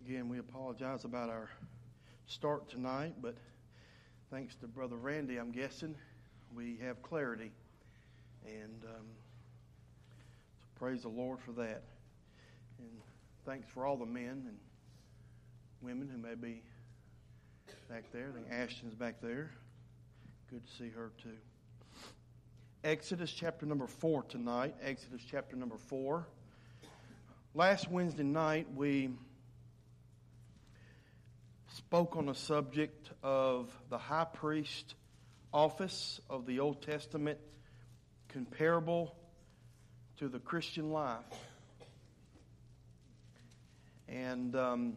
Again, we apologize about our start tonight, but thanks to Brother Randy, I'm guessing, we have clarity. And so praise the Lord for that. And thanks for all the men and women who may be back there. I think Ashton's back there. Good to see her too. Exodus chapter number 4 tonight. Exodus chapter number 4. Last Wednesday night we spoke on the subject of the high priest office of the Old Testament comparable to the Christian life. And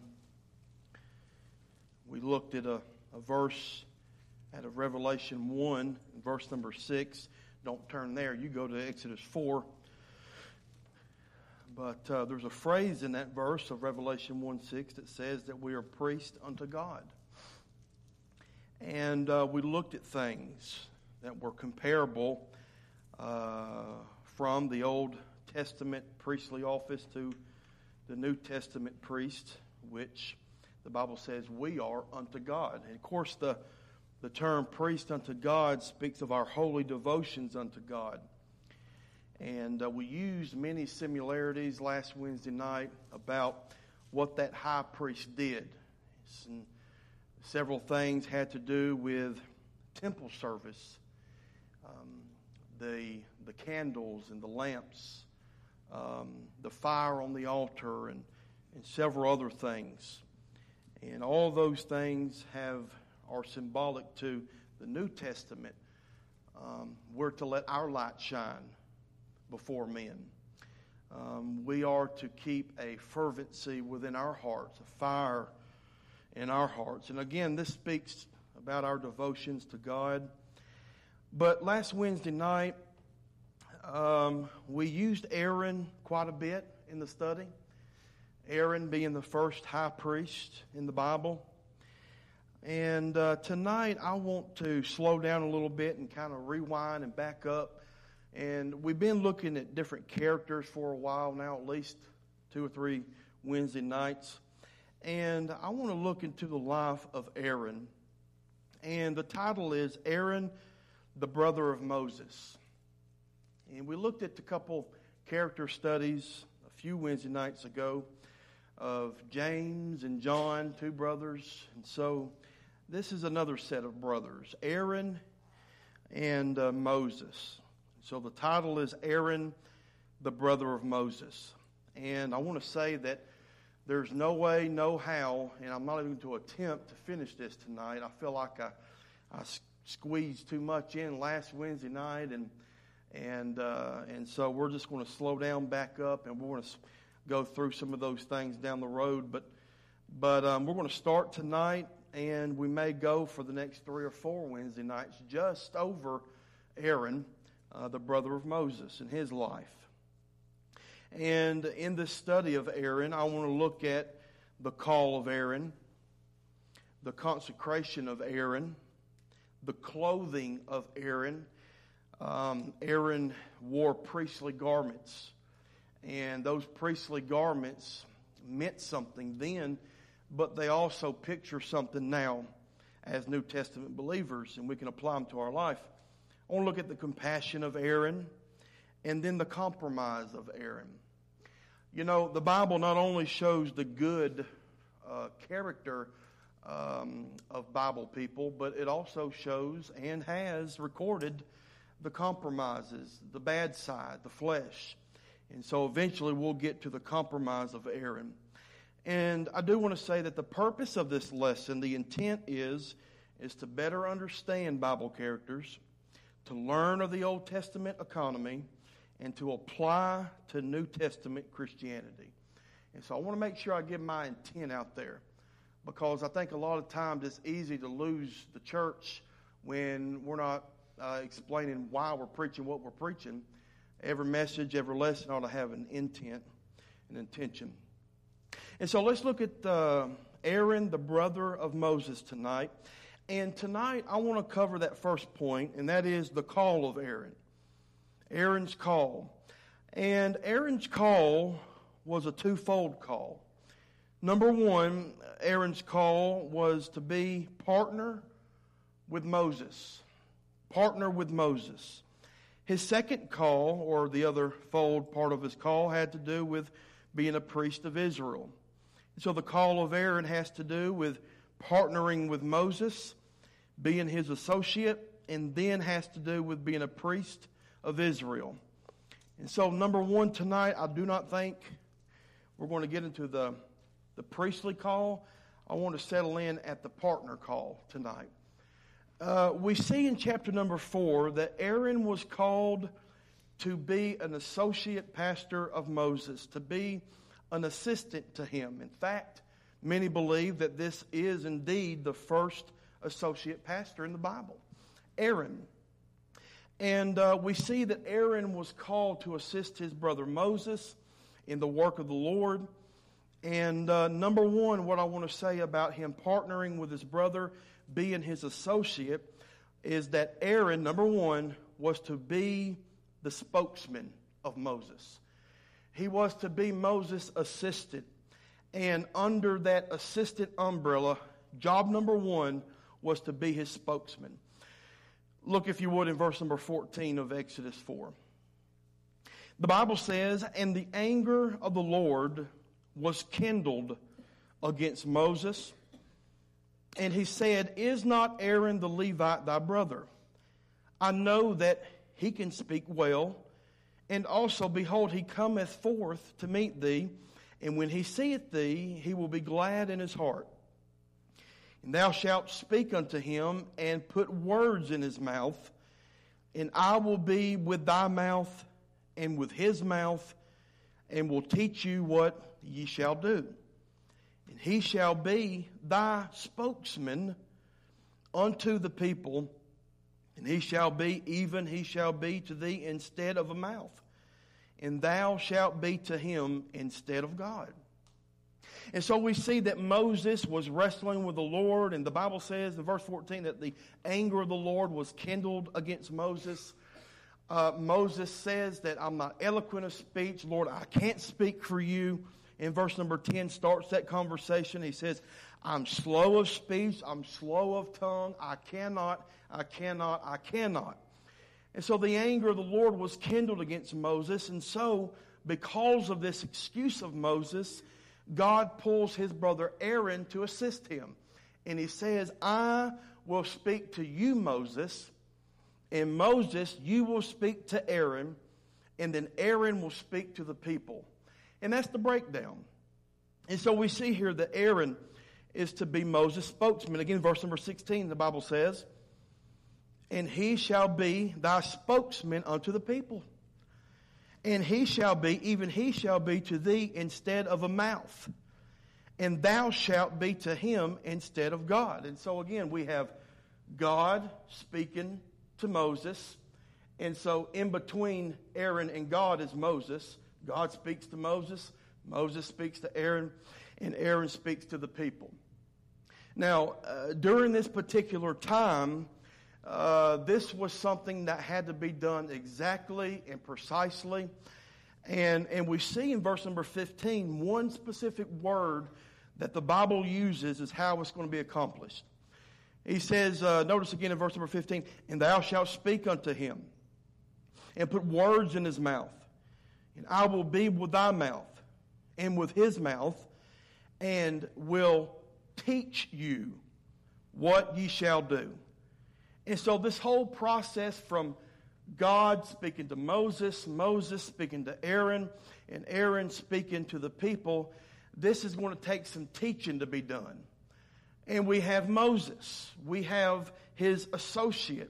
we looked at a verse out of Revelation 1, verse number 6. Don't turn there. You go to Exodus 4. But there's a phrase in that verse of Revelation 1:6 that says that we are priests unto God. And we looked at things that were comparable from the Old Testament priestly office to the New Testament priest, which the Bible says we are unto God. And of course, the term priest unto God speaks of our holy devotions unto God. And we used many similarities last Wednesday night about what that high priest did. And several things had to do with temple service, the candles and the lamps, the fire on the altar, and several other things. And all those things are symbolic to the New Testament. We're to let our light shine before men. We are to keep a fervency within our hearts, a fire in our hearts. And again, this speaks about our devotions to God. But last Wednesday night, we used Aaron quite a bit in the study. Aaron being the first high priest in the Bible. And tonight I want to slow down a little bit and kind of rewind and back up. And we've been looking at different characters for a while now, at least 2 or 3 Wednesday nights. And I want to look into the life of Aaron. And the title is Aaron, the brother of Moses. And we looked at a couple character studies a few Wednesday nights ago of James and John, 2 brothers. And so this is another set of brothers, Aaron and Moses. So the title is Aaron, the brother of Moses. And I want to say that there's no way, no how, and I'm not even going to attempt to finish this tonight. I feel like I squeezed too much in last Wednesday night, and so we're just going to slow down, back up, and we're going to go through some of those things down the road. But we're going to start tonight, and we may go for the next 3 or 4 Wednesday nights just over Aaron, the brother of Moses, and his life. And in this study of Aaron, I want to look at the call of Aaron, the consecration of Aaron, the clothing of Aaron. Aaron wore priestly garments, and those priestly garments meant something then, but they also picture something now as New Testament believers, and we can apply them to our life. I want to look at the compassion of Aaron and then the compromise of Aaron. You know, the Bible not only shows the good character of Bible people, but it also shows and has recorded the compromises, the bad side, the flesh. And so eventually we'll get to the compromise of Aaron. And I do want to say that the purpose of this lesson, the intent is to better understand Bible characters, to learn of the Old Testament economy, and to apply to New Testament Christianity. And so I want to make sure I get my intent out there, because I think a lot of times it's easy to lose the church when we're not explaining why we're preaching what we're preaching. Every message, every lesson ought to have an intent, an intention. And so let's look at Aaron, the brother of Moses, tonight. And tonight I want to cover that first point, and that is the call of Aaron. Aaron's call. And Aaron's call was a twofold call. Number one, Aaron's call was to be partner with Moses. Partner with Moses. His second call, or the other fold part of his call, had to do with being a priest of Israel. So the call of Aaron has to do with partnering with Moses, being his associate, and then has to do with being a priest of Israel. And so number one tonight, I do not think we're going to get into the priestly call. I want to settle in at the partner call tonight. We see in chapter number 4 that Aaron was called to be an associate pastor of Moses, to be an assistant to him. In fact, many believe that this is indeed the first associate pastor in the Bible, Aaron. And we see that Aaron was called to assist his brother Moses in the work of the Lord. And number one, what I want to say about him partnering with his brother, being his associate, is that Aaron, number one, was to be the spokesman of Moses. He was to be Moses' assistant. And under that assistant umbrella, job number one was to be his spokesman. Look, if you would, in verse number 14 of Exodus 4. The Bible says, "And the anger of the Lord was kindled against Moses. And he said, Is not Aaron the Levite thy brother? I know that he can speak well. And also, behold, he cometh forth to meet thee. And when he seeth thee, he will be glad in his heart. And thou shalt speak unto him, and put words in his mouth. And I will be with thy mouth, and with his mouth, and will teach you what ye shall do. And he shall be thy spokesman unto the people, and he shall be to thee instead of a mouth, and thou shalt be to him instead of God." And so we see that Moses was wrestling with the Lord, and the Bible says in verse 14 that the anger of the Lord was kindled against Moses. Moses says that I'm not eloquent of speech. Lord, I can't speak for you. In verse number 10 starts that conversation. He says, I'm slow of speech, I'm slow of tongue, I cannot. And so the anger of the Lord was kindled against Moses. And so, because of this excuse of Moses, God pulls his brother Aaron to assist him. And he says, I will speak to you, Moses, and Moses, you will speak to Aaron, and then Aaron will speak to the people. And that's the breakdown. And so we see here that Aaron is to be Moses' spokesman. Again, verse number 16, the Bible says, "And he shall be thy spokesman unto the people. And he shall be to thee instead of a mouth. And thou shalt be to him instead of God." And so again, we have God speaking to Moses. And so in between Aaron and God is Moses. God speaks to Moses, Moses speaks to Aaron, and Aaron speaks to the people. Now, during this particular time, this was something that had to be done exactly and precisely. And we see in verse number 15, one specific word that the Bible uses is how it's going to be accomplished. He says, notice again in verse number 15, "And thou shalt speak unto him, and put words in his mouth. And I will be with thy mouth, and with his mouth, and will teach you what ye shall do." And so this whole process from God speaking to Moses, Moses speaking to Aaron, and Aaron speaking to the people, this is going to take some teaching to be done. And we have Moses. We have his associate,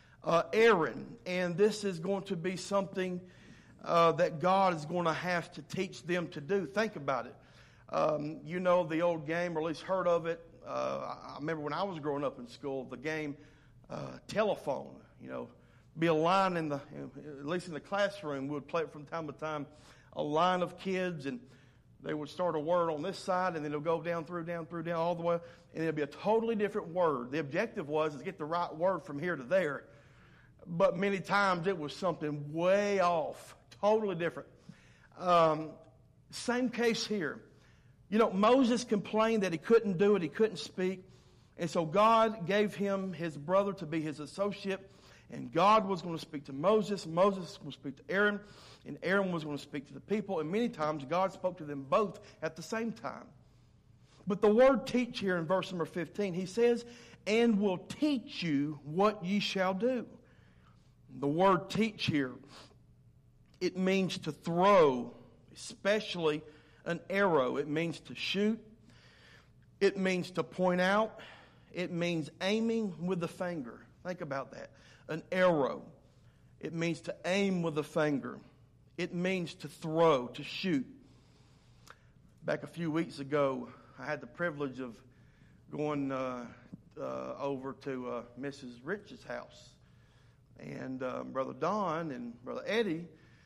Aaron. And this is going to be something that God is going to have to teach them to do. Think about it. You know the old game, or at least heard of it. I remember when I was growing up in school, the game telephone. You know, be a line at least in the classroom, we would play it from time to time, a line of kids, and they would start a word on this side, and then it'll go down, all the way, and it'll be a totally different word. The objective was to get the right word from here to there, but many times it was something way off, totally different. Same case here. You know, Moses complained that he couldn't do it, he couldn't speak. And so God gave him his brother to be his associate. And God was going to speak to Moses. Moses was going to speak to Aaron. And Aaron was going to speak to the people. And many times God spoke to them both at the same time. But the word teach here in verse number 15, he says, and will teach you what ye shall do. The word teach here, it means to throw, especially an arrow. It means to shoot. It means to point out. It means aiming with the finger. Think about that. An arrow. It means to aim with the finger. It means to throw, to shoot. Back a few weeks ago, I had the privilege of going over to Mrs. Rich's house. And Brother Don and Brother Eddie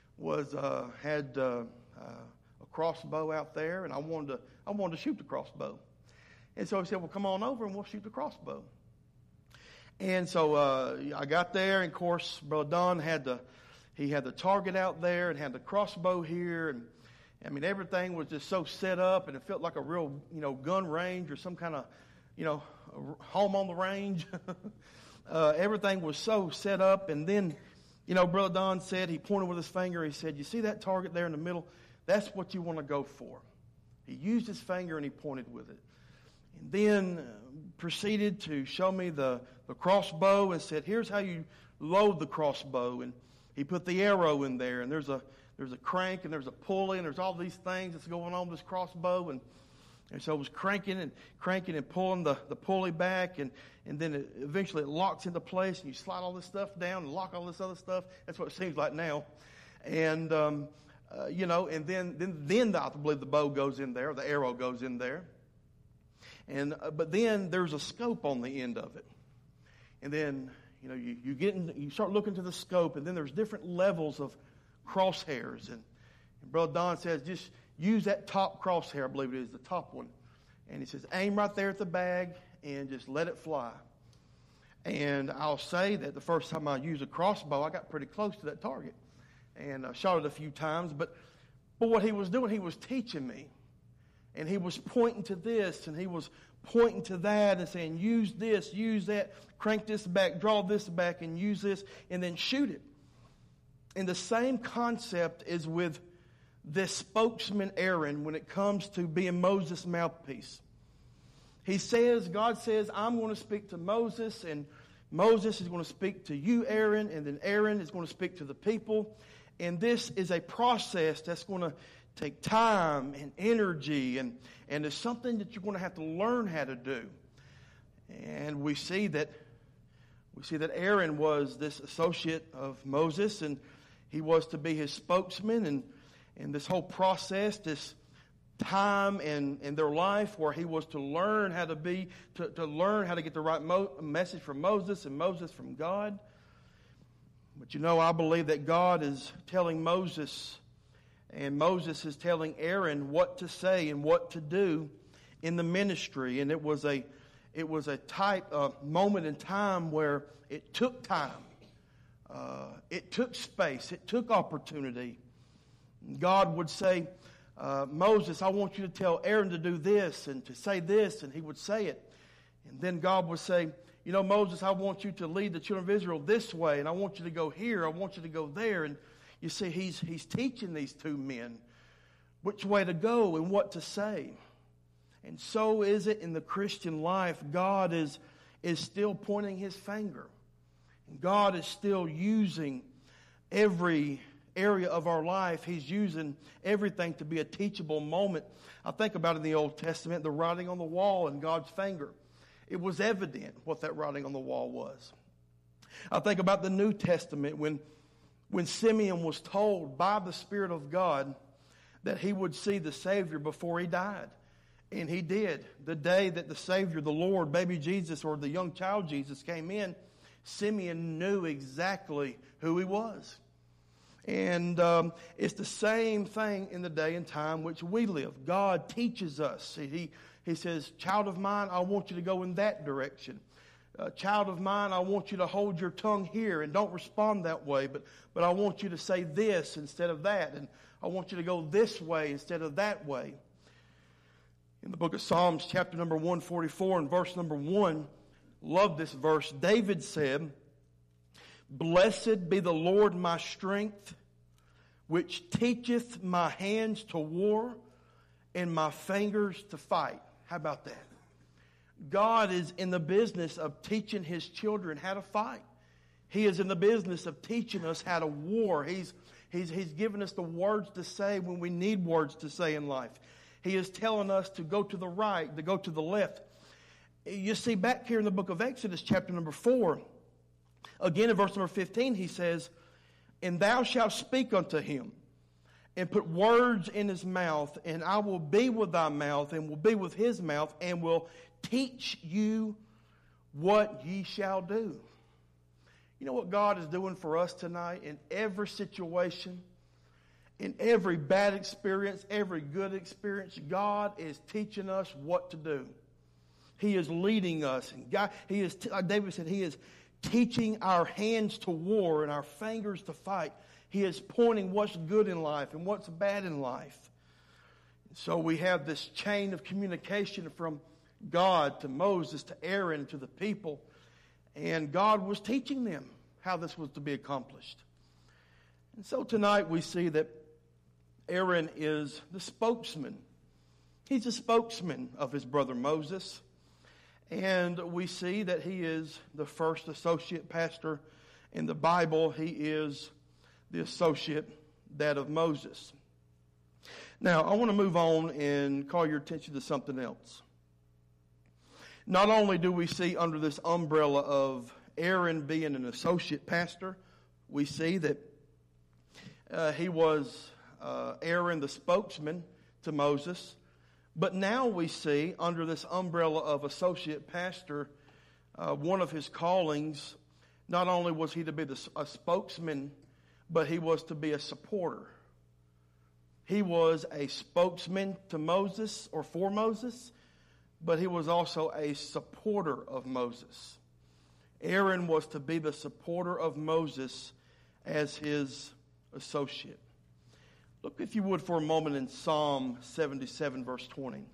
had a crossbow out there, and I wanted to shoot the crossbow. And so he said, well, come on over and we'll shoot the crossbow. And so I got there, and of course, Brother Don had the target out there and had the crossbow here, and I mean, everything was just so set up, and it felt like a real, gun range or some kind of, home on the range. Everything was so set up, and then, Brother Don said, he pointed with his finger, he said, you see that target there in the middle? That's what you want to go for. He used his finger and he pointed with it. And then proceeded to show me the crossbow and said, here's how you load the crossbow. And he put the arrow in there, and there's a crank and there's a pulley and there's all these things that's going on with this crossbow. And so it was cranking and pulling the pulley back, and then eventually it locks into place, and you slide all this stuff down and lock all this other stuff. That's what it seems like now. And, and then I believe the bow goes in there, the arrow goes in there. And but then there's a scope on the end of it. And then, you start looking to the scope, and then there's different levels of crosshairs. And Brother Don says, just use that top crosshair, I believe it is, the top one. And he says, aim right there at the bag and just let it fly. And I'll say that the first time I used a crossbow, I got pretty close to that target. And I shot it a few times. But what he was doing, he was teaching me. And he was pointing to this, and he was pointing to that, and saying, use this, use that, crank this back, draw this back, and use this, and then shoot it. And the same concept is with this spokesman Aaron when it comes to being Moses' mouthpiece. God says, I'm going to speak to Moses, and Moses is going to speak to you, Aaron, and then Aaron is going to speak to the people. And this is a process that's going to take time and energy, and it's something that you're going to have to learn how to do. And we see that Aaron was this associate of Moses, and he was to be his spokesman, and this whole process, this time in their life where he was to learn how to learn how to get the right message from Moses and Moses from God. But I believe that God is telling Moses, and Moses is telling Aaron what to say and what to do in the ministry. And it was a type of moment in time where it took time. It took space. It took opportunity. God would say, Moses, I want you to tell Aaron to do this and to say this, and he would say it. And then God would say, Moses, I want you to lead the children of Israel this way, and I want you to go here, I want you to go there. And you see, he's teaching these two men which way to go and what to say. And so is it in the Christian life. God is still pointing his finger. And God is still using every area of our life. He's using everything to be a teachable moment. I think about in the Old Testament, the writing on the wall and God's finger. It was evident what that writing on the wall was. I think about the New Testament when Simeon was told by the Spirit of God that he would see the Savior before he died. And he did. The day that the Savior, the Lord, baby Jesus, or the young child Jesus came in, Simeon knew exactly who he was. And it's the same thing in the day and time which we live. God teaches us. He says, child of mine, I want you to go in that direction. Child of mine, I want you to hold your tongue here and don't respond that way, but I want you to say this instead of that, and I want you to go this way instead of that way. In the book of Psalms, chapter number 144 and verse number 1, love this verse. David said, "Blessed be the Lord my strength, which teacheth my hands to war and my fingers to fight." How about that? God is in the business of teaching His children how to fight. He is in the business of teaching us how to war. He's given us the words to say when we need words to say in life. He is telling us to go to the right, to go to the left. You see, back here in the book of Exodus, chapter number 4, again in verse number 15, he says, "And thou shalt speak unto him, and put words in his mouth, and I will be with thy mouth, and will be with his mouth, and will teach you what ye shall do." You know what God is doing for us tonight in every situation? In every bad experience, every good experience, God is teaching us what to do. He is leading us. And God, like David said, He is teaching our hands to war and our fingers to fight. He is pointing what's good in life and what's bad in life. So we have this chain of communication from God to Moses to Aaron to the people. And God was teaching them how this was to be accomplished. And so tonight we see that Aaron is the spokesman. He's a spokesman of his brother Moses. And we see that he is the first associate pastor in the Bible. He is the associate, that of Moses. Now, I want to move on and call your attention to something else. Not only do we see under this umbrella of Aaron being an associate pastor, we see that he was Aaron the spokesman to Moses. But now we see under this umbrella of associate pastor, one of his callings, not only was he to be a spokesman, but he was to be a supporter. He was a spokesman to Moses or for Moses, but he was also a supporter of Moses. Aaron was to be the supporter of Moses as his associate. Look, if you would, for a moment in Psalm 77, verse 20.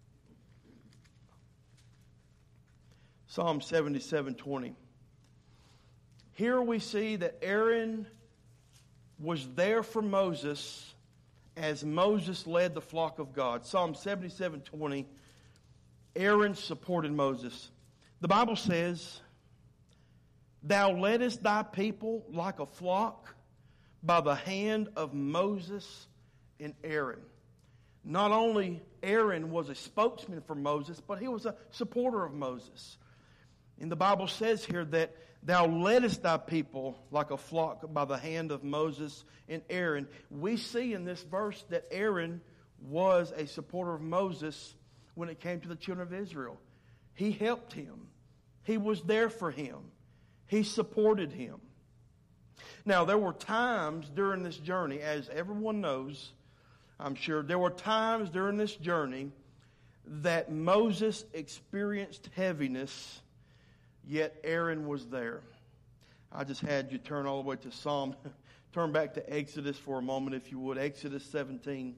Psalm 77, 20. Here we see that Aaron was there for Moses as Moses led the flock of God. Psalm 77, 20. Aaron supported Moses. The Bible says, "Thou leddest thy people like a flock by the hand of Moses and Aaron." Not only Aaron was a spokesman for Moses, but he was a supporter of Moses. And the Bible says here that thou leddest thy people like a flock by the hand of Moses and Aaron. We see in this verse that Aaron was a supporter of Moses when it came to the children of Israel. He helped him. He was there for him. He supported him. Now, there were times during this journey, as everyone knows, I'm sure, there were times during this journey that Moses experienced heaviness, yet Aaron was there. I just had you turn all the way to turn back to Exodus for a moment, if you would. Exodus 17.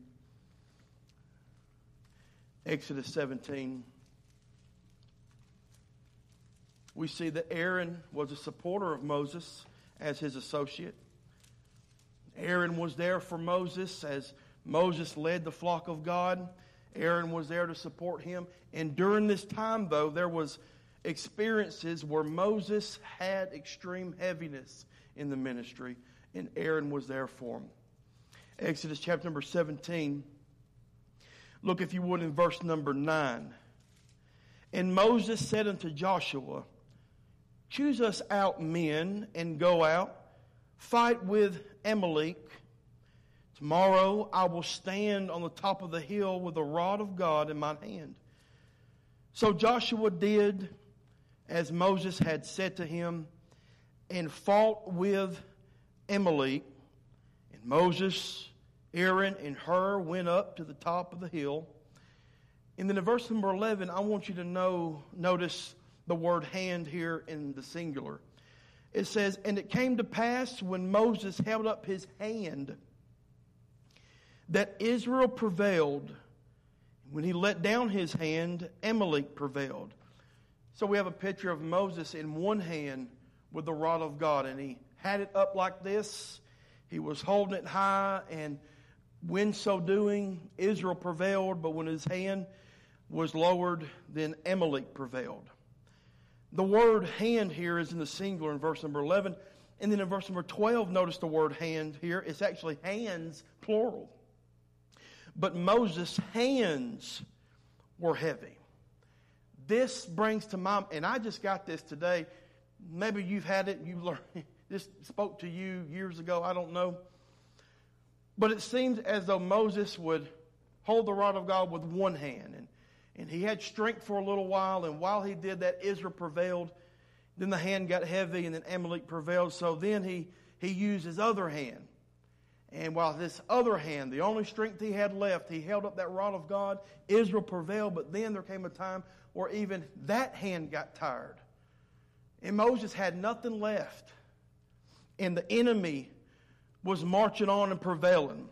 Exodus 17. We see that Aaron was a supporter of Moses as his associate. Aaron was there for Moses as Moses led the flock of God. Aaron was there to support him. And during this time, though, there was experiences where Moses had extreme heaviness in the ministry, and Aaron was there for him. Exodus chapter number 17. Look, if you would, in verse number 9. "And Moses said unto Joshua, Choose us out men and go out, fight with Amalek. Tomorrow I will stand on the top of the hill with the rod of God in my hand." So Joshua did as Moses had said to him, and fought with Amalek. And Moses, Aaron, and Hur went up to the top of the hill. And then in verse number 11, I want you to notice the word hand here in the singular. It says, "And it came to pass when Moses held up his hand that Israel prevailed When he let down his hand, Amalek prevailed. So we have a picture of Moses in one hand with the rod of God, and he had it up like this. He was holding it high, and when so doing, Israel prevailed, but when his hand was lowered, then Amalek prevailed. The word hand here is in the singular in verse number 11, and then in verse number 12, notice the word hand here. It's actually hands, plural. But Moses' hands were heavy. This brings to mind, and I just got this today. Maybe you've had it, you learned, this spoke to you years ago, I don't know. But it seems as though Moses would hold the rod of God with one hand. And he had strength for a little while, and while he did that, Israel prevailed. Then the hand got heavy, and then Amalek prevailed. So then he used his other hand. And while this other hand, the only strength he had left, he held up that rod of God. Israel prevailed, but then there came a time where even that hand got tired. And Moses had nothing left. And the enemy was marching on and prevailing.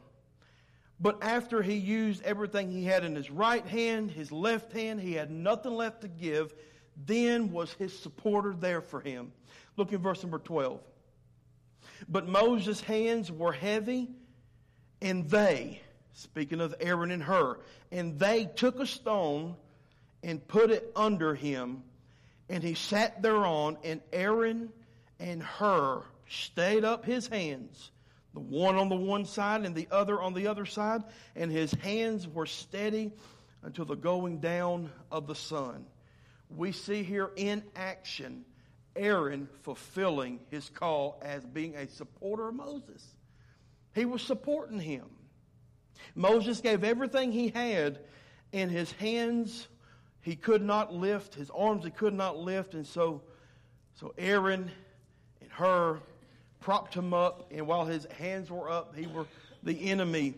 But after he used everything he had in his right hand, his left hand, he had nothing left to give. Then was his supporter there for him. Look in verse number 12. But Moses' hands were heavy, and they, speaking of Aaron and Hur, and they took a stone and put it under him, and he sat thereon, and Aaron and Hur stayed up his hands, the one on the one side and the other on the other side, and his hands were steady until the going down of the sun. We see here in action Aaron fulfilling his call as being a supporter of Moses. He was supporting him. Moses gave everything he had, and his hands he could not lift, his arms he could not lift, and so Aaron and Hur propped him up, and while his hands were up, the enemy,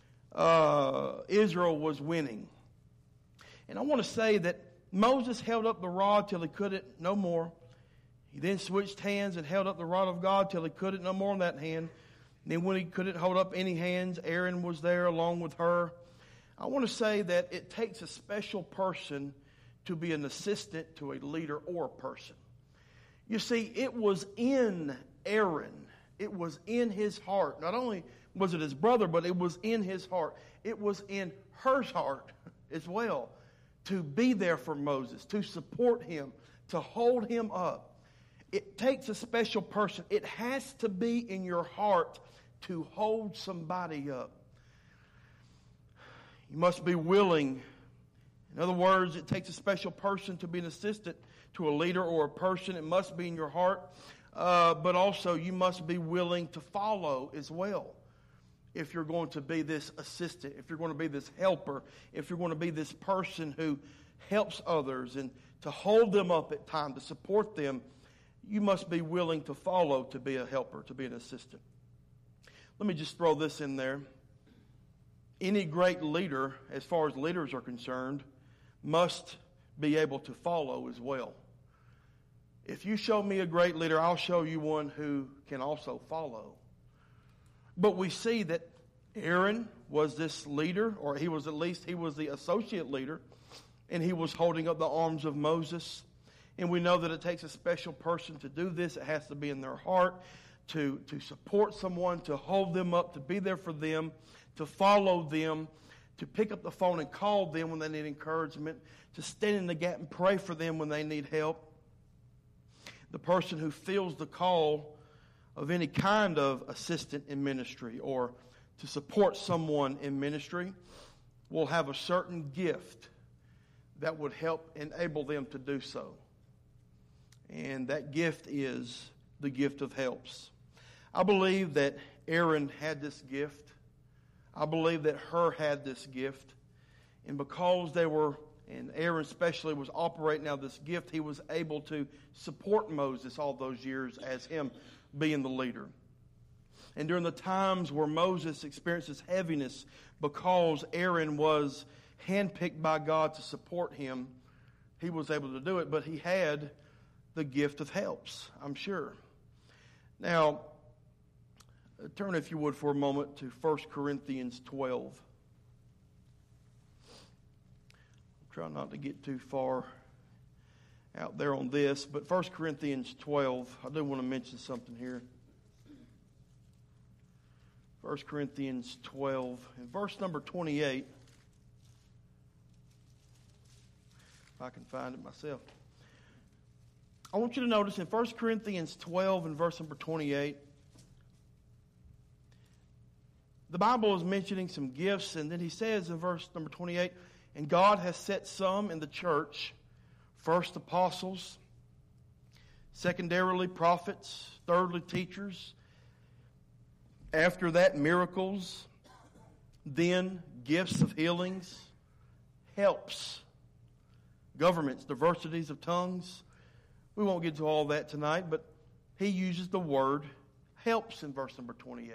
Israel was winning. And I want to say that Moses held up the rod till he couldn't no more. He then switched hands and held up the rod of God till he couldn't no more in that hand. And then when he couldn't hold up any hands, Aaron was there along with her. I want to say that it takes a special person to be an assistant to a leader or a person. You see, it was in Aaron. It was in his heart. Not only was it his brother, but it was in his heart. It was in Hur's heart as well to be there for Moses, to support him, to hold him up. It takes a special person. It has to be in your heart to hold somebody up. You must be willing. In other words, it takes a special person to be an assistant to a leader or a person. It must be in your heart. But also you must be willing to follow as well. If you're going to be this assistant, if you're going to be this helper, if you're going to be this person who helps others and to hold them up at times, to support them, you must be willing to follow to be a helper, to be an assistant. Let me just throw this in there. Any great leader, as far as leaders are concerned, must be able to follow as well. If you show me a great leader, I'll show you one who can also follow. But we see that Aaron was this leader, or he was the associate leader, and he was holding up the arms of Moses. And we know that it takes a special person to do this. It has to be in their heart to support someone, to hold them up, to be there for them, to follow them, to pick up the phone and call them when they need encouragement, to stand in the gap and pray for them when they need help. The person who feels the call of any kind of assistant in ministry or to support someone in ministry will have a certain gift that would help enable them to do so. And that gift is the gift of helps. I believe that Aaron had this gift. I believe that Hur had this gift. And because and Aaron especially was operating out this gift, he was able to support Moses all those years as him being the leader. And during the times where Moses experiences heaviness because Aaron was handpicked by God to support him, he was able to do it, but he had the gift of helps, I'm sure. Now, turn if you would for a moment to 1 Corinthians 12. Try not to get too far out there on this, but 1 Corinthians 12, I do want to mention something here. 1 Corinthians 12, in verse number 28, if I can find it myself. I want you to notice in 1 Corinthians 12 and verse number 28, the Bible is mentioning some gifts, and then he says in verse number 28, and God has set some in the church, first apostles, secondarily prophets, thirdly teachers, after that miracles, then gifts of healings, helps, governments, diversities of tongues. We won't get to all that tonight, but he uses the word helps in verse number 28.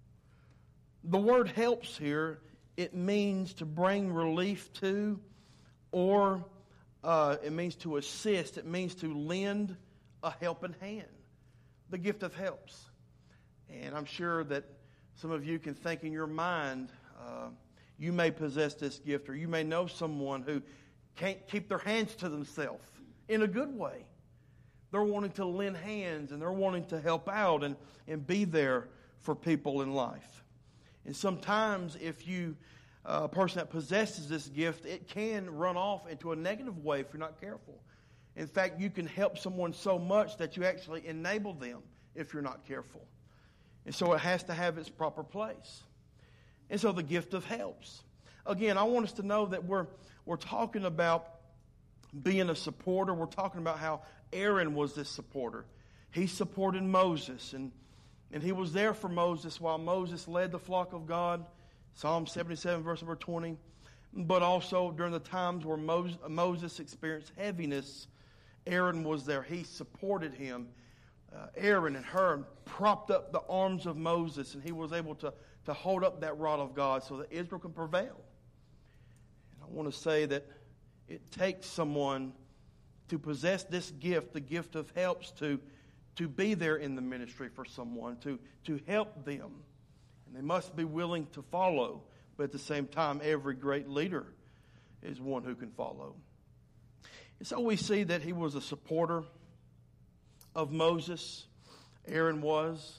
The word helps here, it means to bring relief to, or it means to assist. It means to lend a helping hand. The gift of helps. And I'm sure that some of you can think in your mind, you may possess this gift, or you may know someone who can't keep their hands to themselves in a good way. They're wanting to lend hands, and they're wanting to help out and be there for people in life. And sometimes if you, a person that possesses this gift, it can run off into a negative way if you're not careful. In fact, you can help someone so much that you actually enable them if you're not careful. And so it has to have its proper place. And so the gift of helps. Again, I want us to know that we're talking about being a supporter. We're talking about how Aaron was this supporter. He supported Moses, and he was there for Moses while Moses led the flock of God. Psalm 77, verse number 20. But also during the times where Moses experienced heaviness, Aaron was there. He supported him. Aaron and Hur propped up the arms of Moses, and he was able to hold up that rod of God so that Israel can prevail. And I want to say that it takes someone to possess this gift, the gift of helps, to be there in the ministry for someone, to help them. And they must be willing to follow. But at the same time, every great leader is one who can follow. And so we see that he was a supporter of Moses. Aaron was.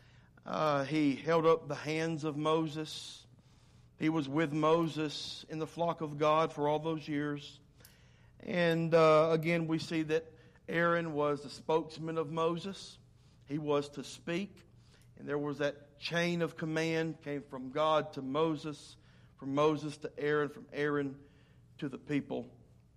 He held up the hands of Moses. He was with Moses in the flock of God for all those years. And again, we see that Aaron was the spokesman of Moses. He was to speak. And there was that chain of command, came from God to Moses, from Moses to Aaron, from Aaron to the people.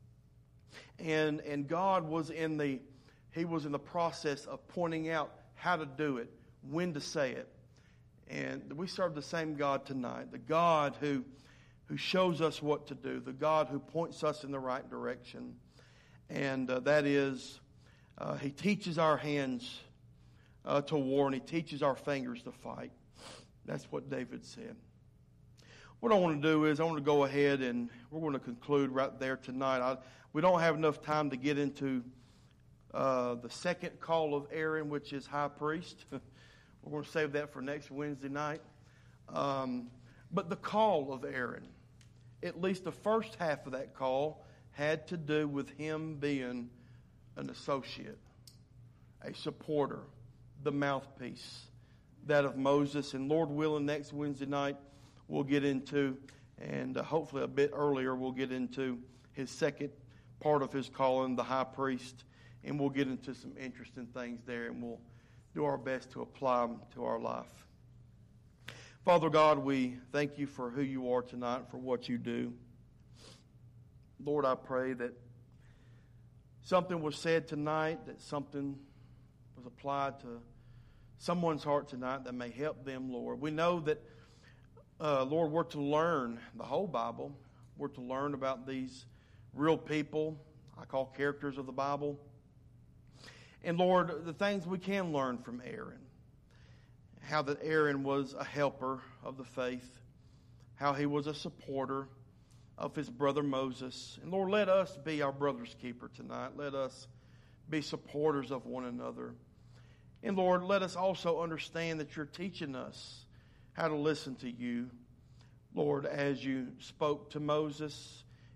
And God was in the process of pointing out how to do it, when to say it. And we serve the same God tonight, the God who shows us what to do, the God who points us in the right direction. And that is, he teaches our hands to war, and he teaches our fingers to fight. That's what David said. What I want to do is I want to go ahead and we're going to conclude right there tonight. We don't have enough time to get into the second call of Aaron, which is high priest. We're going to save that for next Wednesday night. But the call of Aaron, at least the first half of that call, had to do with him being an associate, a supporter, the mouthpiece, that of Moses. And Lord willing, next Wednesday night we'll get into, and hopefully a bit earlier, we'll get into his second part of his calling, the high priest. And we'll get into some interesting things there, and we'll do our best to apply them to our life. Father God, we thank you for who you are tonight, for what you do. Lord, I pray that something was said tonight, that something was applied to someone's heart tonight that may help them, Lord. We know that, Lord, we're to learn the whole Bible. We're to learn about these real people, I call characters of the Bible. And Lord, the things we can learn from Aaron, how that Aaron was a helper of the faith, how he was a supporter of his brother Moses. And Lord, let us be our brother's keeper tonight. Let us be supporters of one another. And Lord, let us also understand that you're teaching us how to listen to you. Lord, as you spoke to Moses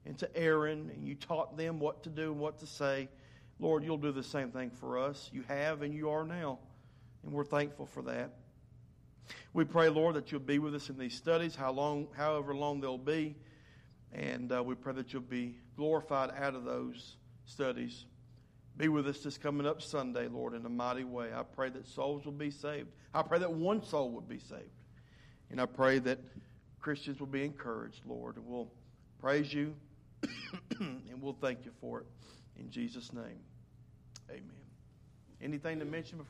and to Aaron, and you taught them what to do and what to say. Lord, you'll do the same thing for us. You have and you are now, and we're thankful for that. We pray, Lord, that you'll be with us in these studies, however long they'll be, and we pray that you'll be glorified out of those studies. Be with us this coming up Sunday, Lord, in a mighty way. I pray that souls will be saved. I pray that one soul will be saved. And I pray that Christians will be encouraged, Lord. And we'll praise you and we'll thank you for it. In Jesus' name, amen. Anything to mention before?